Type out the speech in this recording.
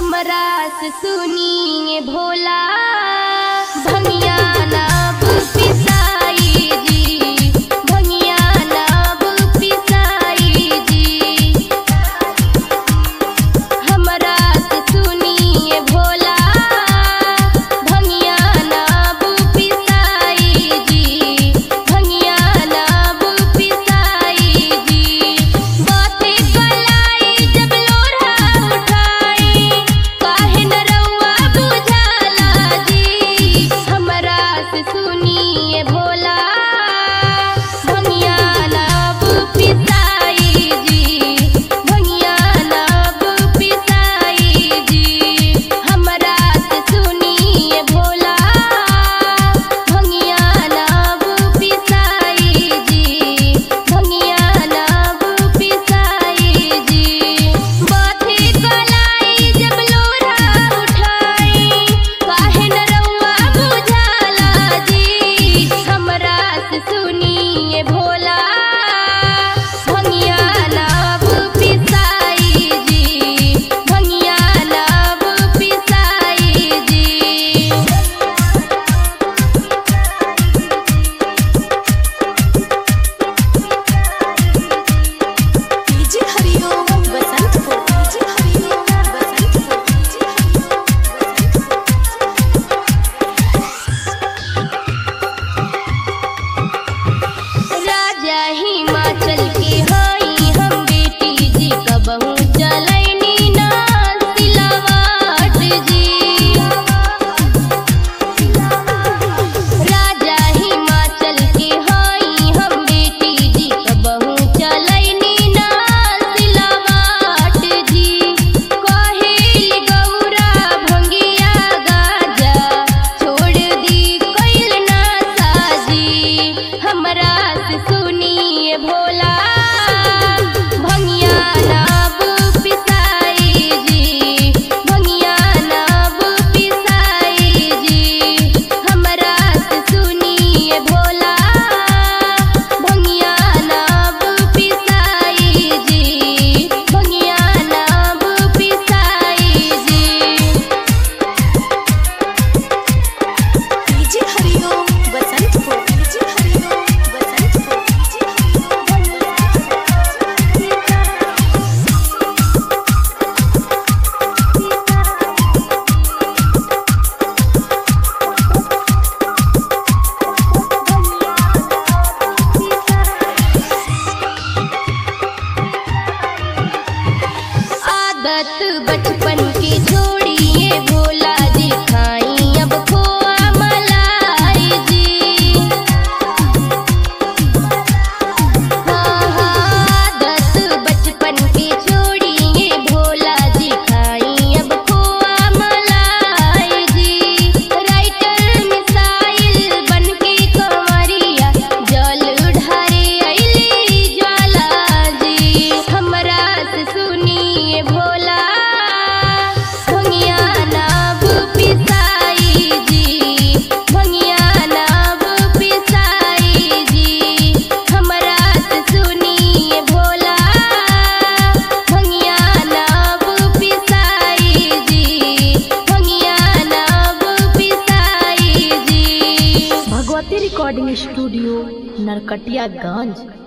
हमरा से सुनिए भोला भंगिया नाब पिसाई जी, भंगिया नाब पिसाई जी। हमरा से सुनिए भोला भंगिया नाब पिसाई जी, भंगिया नाब पिसाई जी। बाते कलाई जब लोढ़ा उठाई काहे न रउआ बुझाला जी। हमरा से सुनिए भोला भंगिया नाब पिसाई जी, भंगिया नाब पिसाई जी। हमरा से सुनिए भोला भंगिया नाब पिसाई जी, भंगिया नाब पिसाई जी। बाते कलाई जब लोढ़ा उठाई काहे न रउआ बुझाला जी। हमरा से सुनिए भोला भंगिया नाब पिसाई जी, भंगिया नाब पिसाई जी। डीजे हरिओम बसंतपुर, डीजे हरिओम बसंतपुर, राजा हिमाचल के हई हम बेटी जी, कबहू चलैनी ना सिलावट जी। राजा हिमाचल के हई हम बेटी जी, कबहू चलैनी ना सिलावट जी। कहेली गौरा भंगिया गाजा छोड़ दी कैल ना साजी। हमरा से सुनिए भोला भंगिया नाब पिसाई जी, भंगिया नाब पिसाई जी। हमरा से सुनिए भोला भंगिया नाब पिसाई जी, भंगिया नाब पिसाई जी। DJ Hariom Basantpur, DJ Hariom Basantpur, DJ Hariom आदत बचपन की छोड़िए भोला जी, खाई अब खोआ मलाई जी। हाँ हाँ आदत बचपन की छोड़िए भोला जी, खाई अब खोआ मलाई जी। राइटर मिसाइल बन के कंवरिया जल ढारे अइली ज्वाला जी। हमरा से सुनिए भोला भंगिया नाब पिसाई जी, भंगिया नाब पिसाई जी। हमरा से सुनिए भोला भंगिया नाब पिसाई जी, भंगिया नाब पिसाई जी। Bhagwati recording studio, Narkatiaganj.